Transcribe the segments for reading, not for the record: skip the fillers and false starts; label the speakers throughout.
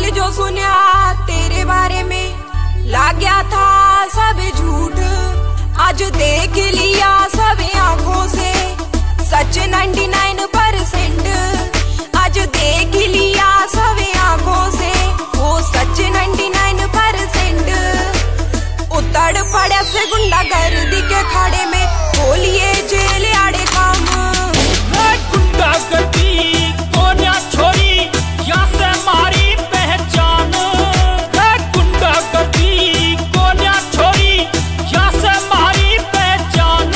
Speaker 1: कल जो सुना तेरे बारे में लाग्या था सब झूठ, आज देख लिया सब आंखों से सच 99%। आज देख लिया सब आंखों से वो सच 99%। उतड़ पड़े से गुंडागर्दी के खाड़े में, बोलिए जेल आड़े काम।
Speaker 2: गुंडागर्दी कोन्या छोरी या से मारी पहचान, गुंडागर्दी कोन्या छोरी या से मारी पहचान।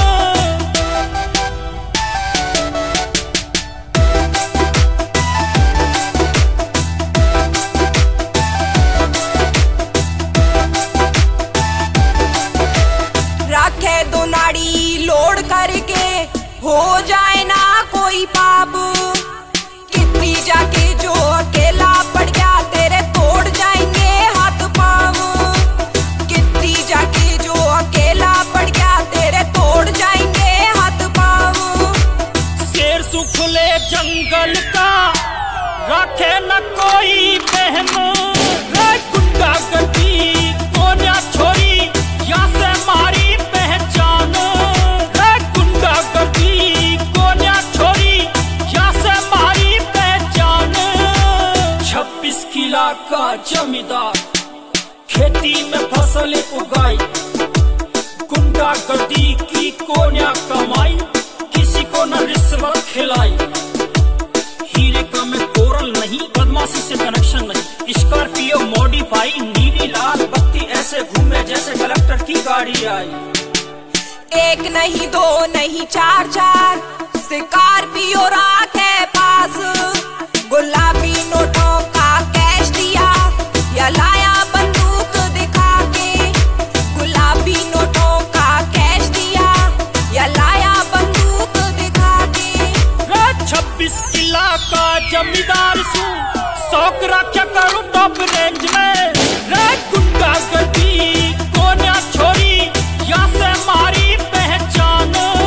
Speaker 1: रखे दो नाड़ी लोड करके हो जाए ना कोई पाप, कितनी जाके जो अकेला पड़ गया तेरे तोड़ जाएंगे हाथ पाँव। कितनी जाके जो अकेला पड़ गया तेरे तोड़ जाएंगे हाथ पाँव।
Speaker 2: शेर सुखले जंगल का रखे न कोई बहन, गुंडागर्दी कोन्या छोरी या से मारी पहचान। गुंडागर्दी कोन्या छोरी या से मारी पहचान। 26 किला का जमींदार खेती में फसल उगाई, गुंडागर्दी की कोन्या कमाई, किसी को न रिश्वत खिलाई। हीरे का में कोरल नहीं, बदमाशी से कनेक्शन नहीं। स्कॉर्पियो मॉडिफाई, नीली लाल बत्ती ऐसे घूमे जैसे कलेक्टर की गाड़ी आई।
Speaker 1: एक नहीं दो नहीं चार चार स्कॉर्पियो रखे पास, गुलाबी नोटों का कैश दिया या लाया बंदूक दिखा के। गुलाबी नोटों का कैश दिया या लाया बंदूक दिखा के।
Speaker 2: 26 किला का जमींदार सू, शौक रखा करूं टॉप रेंज में। गुंडागर्दी कोन्या छोरी या से मारी पहचान।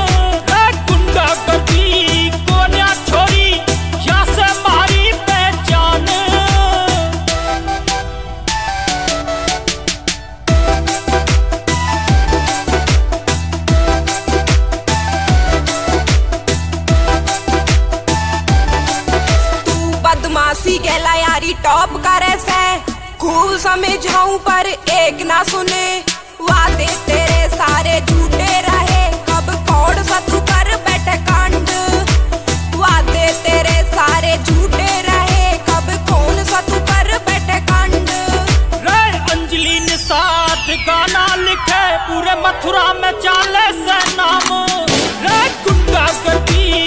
Speaker 2: गुंडागर्दी कोन्या छोरी या से मारी पहचान।
Speaker 1: तू बदमाशी कहला यारी टॉप करे से, खूब समझाऊं पर एक ना सुने। वादे तेरे सारे झूठे रहे, कब कौड़ सा तू कर बैठे कांड। वादे तेरे सारे झूठे रहे, कब कौन सा तू कर बैठे कांड।
Speaker 2: अंजलि निषाद गाना लिखे पूरे मथुरा में चाले से नाम। गुंडागर्दी